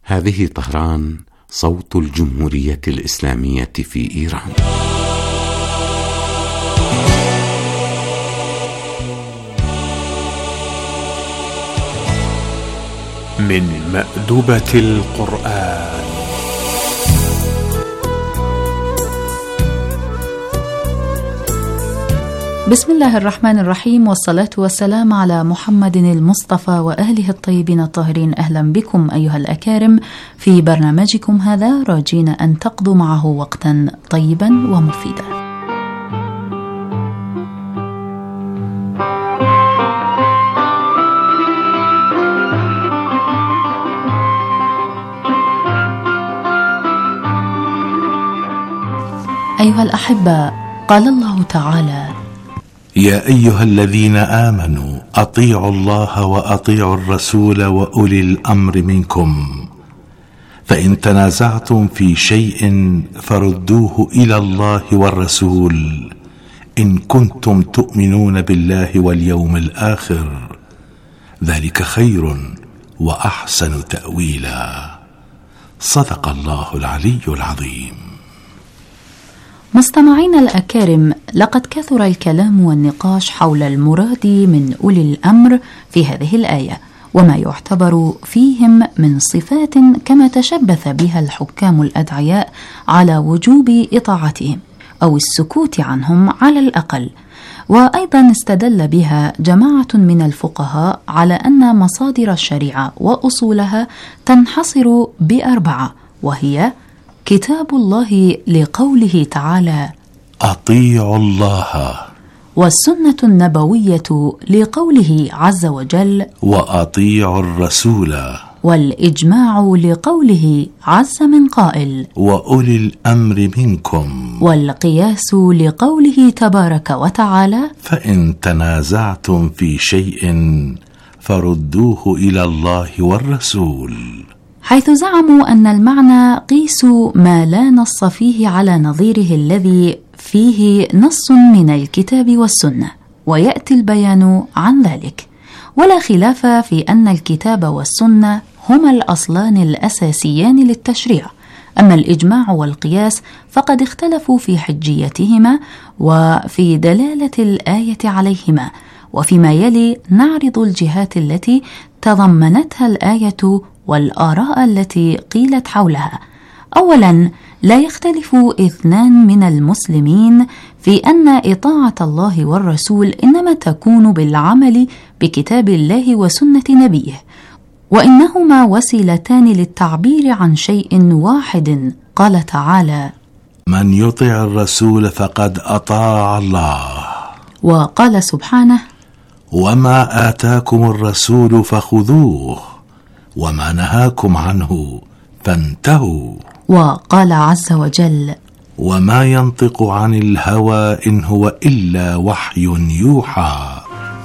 هذه طهران، صوت الجمهورية الإسلامية في إيران.
من مأدبة القرآن.
بسم الله الرحمن الرحيم، والصلاة والسلام على محمد المصطفى وأهله الطيبين الطاهرين. أهلا بكم أيها الأكارم في برنامجكم هذا، راجين أن تقضوا معه وقتا طيبا ومفيدا. أيها الأحبة، قال الله تعالى:
يا أيها الذين آمنوا أطيعوا الله وأطيعوا الرسول وأولي الأمر منكم، فإن تنازعتم في شيء فردوه إلى الله والرسول إن كنتم تؤمنون بالله واليوم الآخر، ذلك خير وأحسن تأويلا. صدق الله العلي العظيم.
مستمعينا الأكارم، لقد كثر الكلام والنقاش حول المراد من أولي الأمر في هذه الآية، وما يعتبر فيهم من صفات كما تشبث بها الحكام الأدعياء على وجوب إطاعتهم أو السكوت عنهم على الأقل. وأيضا استدل بها جماعة من الفقهاء على أن مصادر الشريعة وأصولها تنحصر بأربعة، وهي كتاب الله لقوله تعالى:
أطيعوا الله،
والسنة النبوية لقوله عز وجل:
وأطيعوا الرسول،
والإجماع لقوله عز من قائل:
وأولي الأمر منكم،
والقياس لقوله تبارك وتعالى:
فإن تنازعتم في شيء فردوه إلى الله والرسول،
حيث زعموا أن المعنى قيسوا ما لا نص فيه على نظيره الذي فيه نص من الكتاب والسنة، ويأتي البيان عن ذلك. ولا خلاف في أن الكتاب والسنة هما الأصلان الأساسيان للتشريع، أما الإجماع والقياس فقد اختلفوا في حجيتهما وفي دلالة الآية عليهما. وفيما يلي نعرض الجهات التي تضمنتها الآية والآراء التي قيلت حولها. أولا، لا يختلف اثنان من المسلمين في أن إطاعة الله والرسول إنما تكون بالعمل بكتاب الله وسنة نبيه، وإنهما وسيلتان للتعبير عن شيء واحد. قال تعالى:
من يطع الرسول فقد أطاع الله.
وقال سبحانه:
وما آتاكم الرسول فخذوه وما نهاكم عنه فانتهوا.
وقال عز وجل:
وما ينطق عن الهوى إن هو إلا وحي يوحى.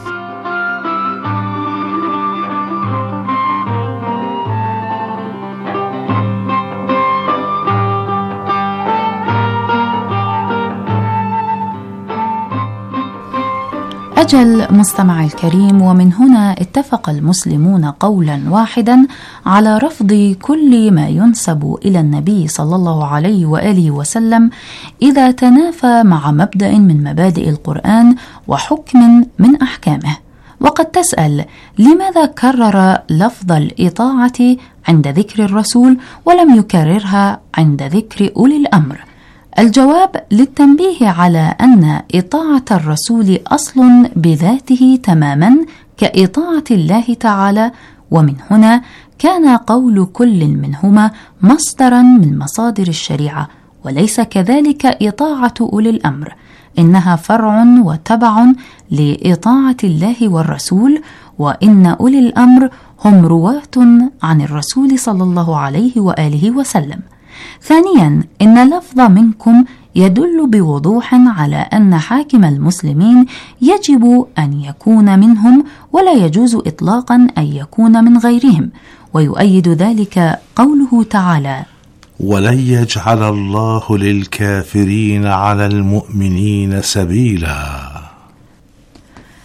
أجل مستمع الكريم، ومن هنا اتفق المسلمون قولا واحدا على رفض كل ما ينسب إلى النبي صلى الله عليه وآله وسلم إذا تنافى مع مبدأ من مبادئ القرآن وحكم من أحكامه. وقد تسأل: لماذا كرر لفظ الإطاعة عند ذكر الرسول ولم يكررها عند ذكر أولي الأمر؟ الجواب: للتنبيه على أن إطاعة الرسول أصل بذاته تماما كإطاعة الله تعالى، ومن هنا كان قول كل منهما مصدرا من مصادر الشريعة، وليس كذلك إطاعة أولي الأمر، إنها فرع وتبع لإطاعة الله والرسول، وإن أولي الأمر هم رواة عن الرسول صلى الله عليه وآله وسلم. ثانيا، إن لفظ منكم يدل بوضوح على أن حاكم المسلمين يجب أن يكون منهم، ولا يجوز إطلاقا أن يكون من غيرهم، ويؤيد ذلك قوله تعالى:
ولن يجعل الله للكافرين على المؤمنين سبيلا.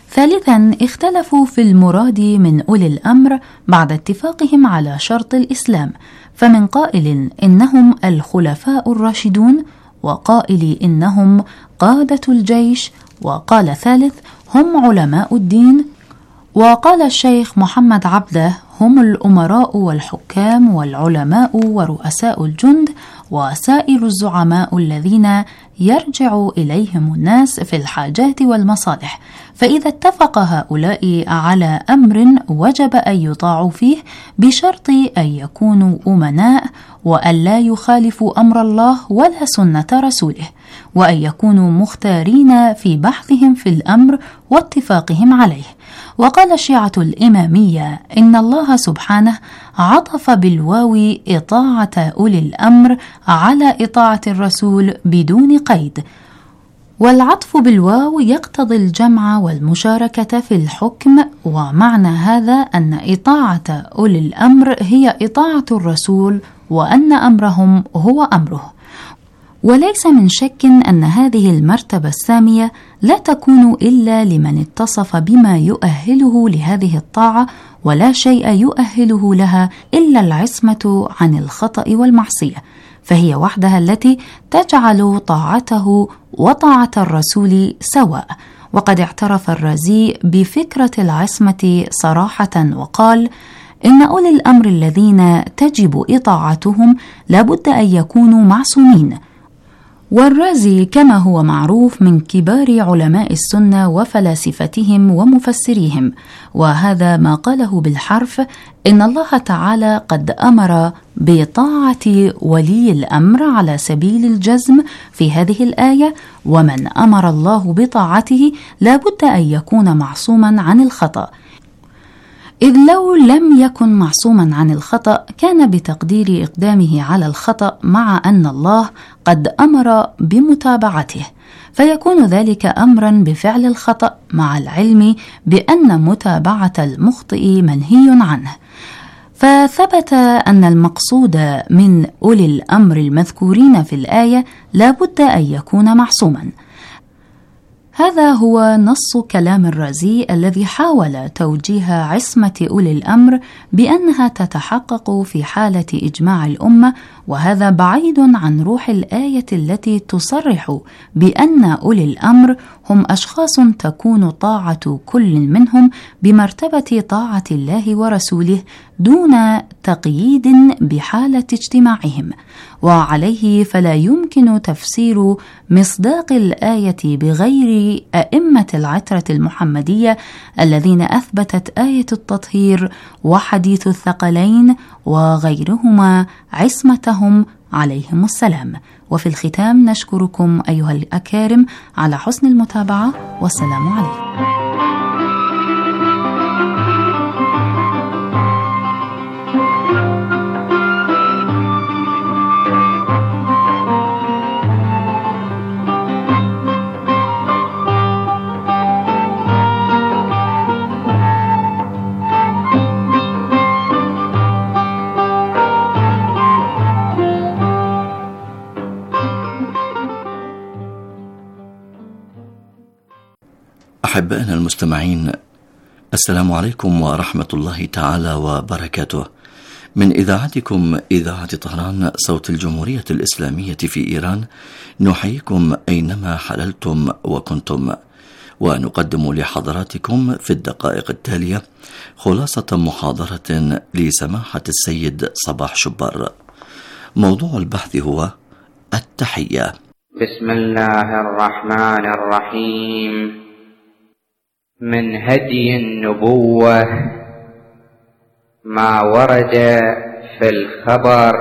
ثالثا، اختلفوا في المراد من أولي الأمر بعد اتفاقهم على شرط الإسلام، فمن قائل إنهم الخلفاء الراشدون، وقائل إنهم قادة الجيش، وقال ثالث هم علماء الدين، وقال الشيخ محمد عبده هم الأمراء والحكام والعلماء ورؤساء الجند وسائر الزعماء الذين يرجع إليهم الناس في الحاجات والمصالح، فإذا اتفق هؤلاء على أمر وجب أن يطاعوا فيه بشرط أن يكونوا أمناء، وأن لا يخالفوا أمر الله ولا سنة رسوله، وأن يكونوا مختارين في بحثهم في الأمر واتفاقهم عليه. وقال الشيعة الإمامية إن الله سبحانه عطف بالواو إطاعة أولي الأمر على إطاعة الرسول بدون قيد، والعطف بالواو يقتضي الجمع والمشاركة في الحكم، ومعنى هذا أن إطاعة أولي الأمر هي إطاعة الرسول، وأن أمرهم هو أمره. وليس من شك أن هذه المرتبة السامية لا تكون إلا لمن اتصف بما يؤهله لهذه الطاعة، ولا شيء يؤهله لها إلا العصمة عن الخطأ والمعصية، فهي وحدها التي تجعل طاعته وطاعة الرسول سواء. وقد اعترف الرازي بفكرة العصمة صراحة وقال إن أولي الأمر الذين تجب إطاعتهم لابد أن يكونوا معصومين. والرازي كما هو معروف من كبار علماء السنة وفلاسفتهم ومفسريهم، وهذا ما قاله بالحرف إن الله تعالى قد أمر بطاعة ولي الأمر على سبيل الجزم في هذه الآية، ومن أمر الله بطاعته لابد أن يكون معصوما عن الخطأ، إذ لو لم يكن معصوما عن الخطأ كان بتقدير إقدامه على الخطأ مع أن الله قد أمر بمتابعته، فيكون ذلك أمرا بفعل الخطأ مع العلم بأن متابعة المخطئ منهي عنه. فثبت أن المقصود من أولي الأمر المذكورين في الآية لابد أن يكون معصوما. هذا هو نص كلام الرازي الذي حاول توجيه عصمة أولي الأمر بأنها تتحقق في حالة إجماع الأمة، وهذا بعيد عن روح الآية التي تصرح بأن أولي الأمر هم أشخاص تكون طاعة كل منهم بمرتبة طاعة الله ورسوله دون تقييد بحالة اجتماعهم. وعليه فلا يمكن تفسير مصداق الآية بغير أئمة العترة المحمدية الذين أثبتت آية التطهير وحديث الثقلين وغيرهما عصمتهم عليهم السلام. وفي الختام نشكركم أيها الأكارم على حسن المتابعة، والسلام عليكم.
أحبائنا المستمعين، السلام عليكم ورحمة الله تعالى وبركاته. من إذاعتكم إذاعة طهران صوت الجمهورية الإسلامية في إيران، نحييكم أينما حللتم وكنتم، ونقدم لحضراتكم في الدقائق التالية خلاصة محاضرة لسماحة السيد صباح شبار. موضوع البحث هو التحية.
بسم الله الرحمن الرحيم. من هدي النبوة ما ورد في الخبر